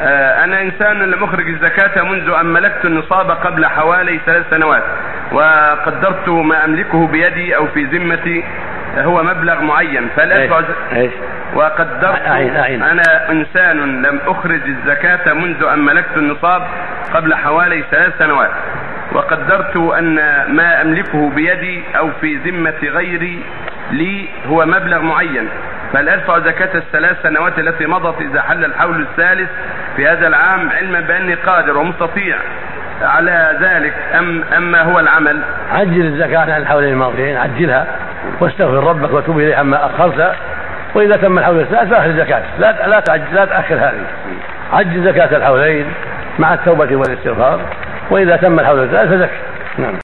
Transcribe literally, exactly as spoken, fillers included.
أنا إنسان لم أخرج الزكاة منذ أن ملكت النصاب قبل حوالي ثلاث سنوات، وقدرت ما أملكه بيدي أو في ذمتي هو مبلغ معين، فهل أدفع ايش؟ وقدرت أعين أعين. أنا إنسان لم أخرج الزكاة منذ أن ملكت النصاب قبل حوالي ثلاث سنوات، وقدرت أن ما أملكه بيدي أو في ذمة غيري لي هو مبلغ معين، فهل أدفع زكاة الثلاث سنوات التي مضت إذا حل الحول الثالث في هذا العام، علما بأني قادر ومستطيع على ذلك، أم أما هو العمل؟ عجل الزكاة عن الحولين الماضيين، عجلها واستغفر ربك وتوب إليه عما أخرت، وإذا تم الحول الثالث فأخذ الزكاة، لا لا تعجل، لا تأخر هذه، عجل زكاة الحولين مع التوبة والاستغفار، وإذا تم الحول الثالث فزكي. نعم.